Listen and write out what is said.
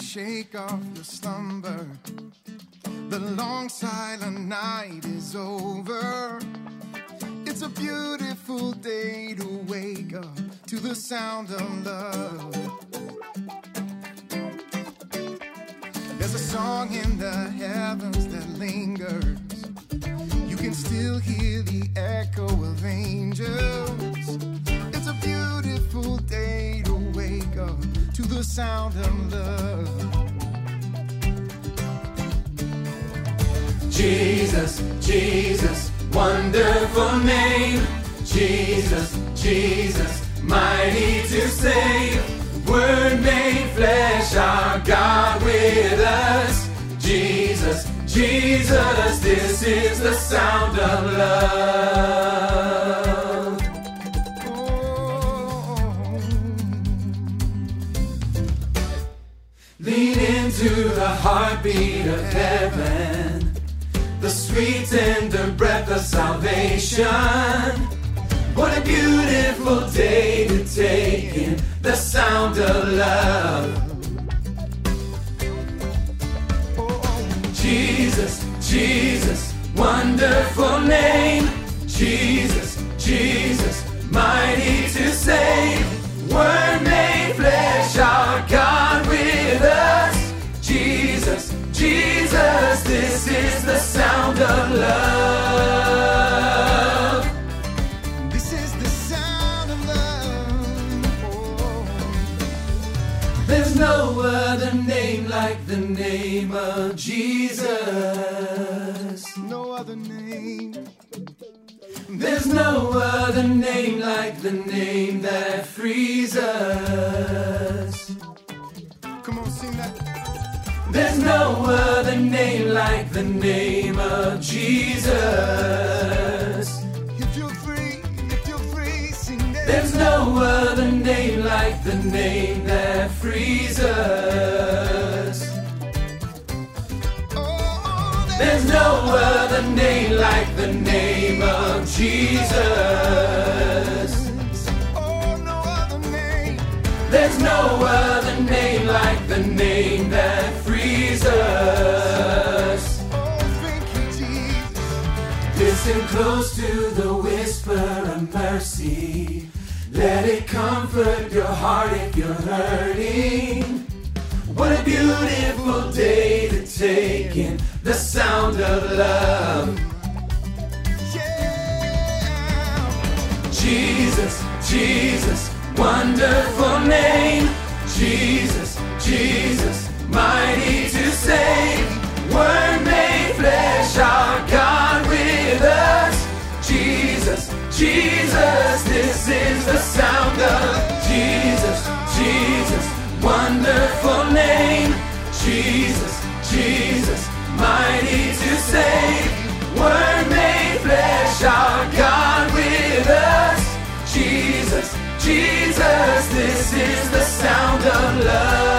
shake off your slumber. The long silent night is over. It's a beautiful day to wake up to the sound of love. There's a song in the heavens that lingers. You can still hear the echo of angels. It's a beautiful day to wake up to the sound of love. Jesus, Jesus, wonderful name. Jesus, Jesus, mighty to save. Word made flesh, our God with us. Jesus, Jesus, this is the sound of love. Lean into the heartbeat of heaven, the sweet tender breath of salvation. What a beautiful day to take in the sound of love. Jesus, Jesus, wonderful name. Jesus, Jesus, mighty to save. Word made flesh, our God with us. Jesus, Jesus, this is the sound of love. This is the sound of love. Oh. There's no other name like the name of Jesus. No other name. There's no other name like the name that frees us. Come on, sing that. There's no other name like the name of Jesus. If you're free, sing that. There's no other name like the name that frees us. Oh, There's no other name like the name of Jesus. oh, no other name. There's no other name like the name that frees us. Oh, thank you, Jesus. Listen close to the whisper of mercy. Let it comfort your heart if you're hurting. What a beautiful day to take in the sound of love. Yeah. Jesus, Jesus, wonderful name. Jesus, Jesus, mighty to save. Word made flesh, our God with us. Jesus, Jesus, this is the sound of Jesus, Jesus, wonderful name. Jesus, Jesus, mighty to save. Word made flesh, our God with us. Jesus, Jesus, this is the sound of love.